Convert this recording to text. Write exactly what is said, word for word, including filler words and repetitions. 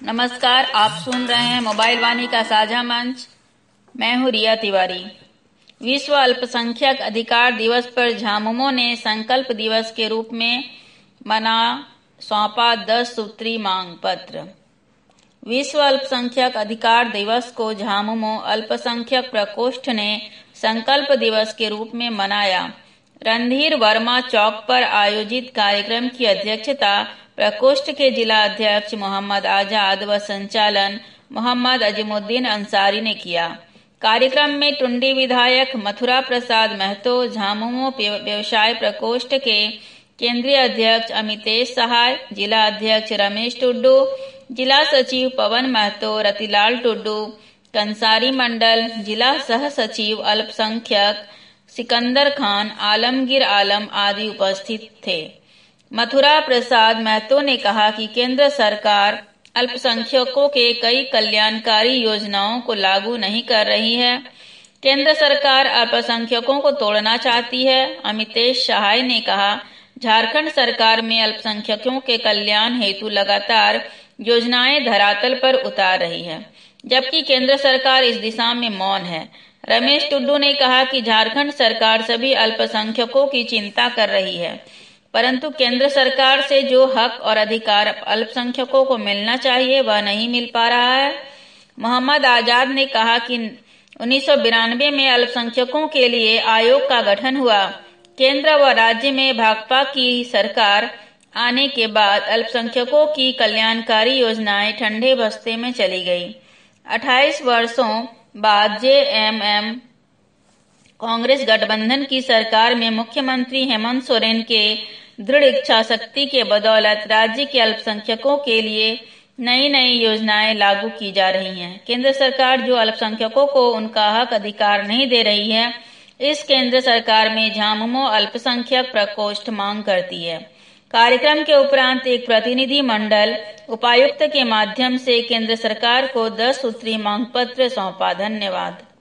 नमस्कार, आप सुन रहे हैं मोबाइल वाणी का साझा मंच। मैं हूँ रिया तिवारी। विश्व अल्पसंख्यक अधिकार दिवस पर झामुमो ने संकल्प दिवस के रूप में मना सौंपा दस सूत्री मांग पत्र। विश्व अल्पसंख्यक अधिकार दिवस को झामुमो अल्पसंख्यक प्रकोष्ठ ने संकल्प दिवस के रूप में मनाया। रणधीर वर्मा चौक पर आयोजित कार्यक्रम की अध्यक्षता प्रकोष्ठ के जिला अध्यक्ष मोहम्मद आजाद व संचालन मोहम्मद अजीमुद्दीन अंसारी ने किया। कार्यक्रम में टुंडी विधायक मथुरा प्रसाद महतो, झामुमो व्यवसाय प्रकोष्ठ के केंद्रीय अध्यक्ष अमितेश सहाय, जिला अध्यक्ष रमेश टुड्डू, जिला सचिव पवन महतो, रतिलाल टुड्डू, कंसारी मंडल, जिला सह सचिव अल्पसंख्यक सिकंदर खान, आलमगीर आलम आदि उपस्थित थे। मथुरा प्रसाद महतो ने कहा कि केंद्र सरकार अल्पसंख्यकों के कई कल्याणकारी योजनाओं को लागू नहीं कर रही है। केंद्र सरकार अल्पसंख्यकों को तोड़ना चाहती है। अमितेश सहाय ने कहा, झारखंड सरकार में अल्पसंख्यकों के कल्याण हेतु लगातार योजनाएं धरातल पर उतार रही है, जबकि केंद्र सरकार इस दिशा में मौन है। रमेश टुड्डू ने कहा कि झारखंड सरकार सभी अल्पसंख्यकों की चिंता कर रही है, परंतु केंद्र सरकार से जो हक और अधिकार अल्पसंख्यकों को मिलना चाहिए वह नहीं मिल पा रहा है। मोहम्मद आजाद ने कहा कि उन्नीस सौ बिरानवे में अल्पसंख्यकों के लिए आयोग का गठन हुआ। केंद्र व राज्य में भाजपा की सरकार आने के बाद अल्पसंख्यकों की कल्याणकारी योजनाएं ठंडे बस्ते में चली गई। अट्ठाईस वर्षों बाद जेएमएम कांग्रेस गठबंधन की सरकार में मुख्यमंत्री हेमंत सोरेन के दृढ़ इच्छा शक्ति के बदौलत राज्य के अल्पसंख्यकों के लिए नई नई योजनाएं लागू की जा रही हैं। केंद्र सरकार जो अल्पसंख्यकों को उनका हक अधिकार नहीं दे रही है, इस केंद्र सरकार में झामुमो अल्पसंख्यक प्रकोष्ठ मांग करती है। कार्यक्रम के उपरांत एक प्रतिनिधि मंडल उपायुक्त के माध्यम से केंद्र सरकार को दस सूत्री मांग पत्र सौंपा। धन्यवाद।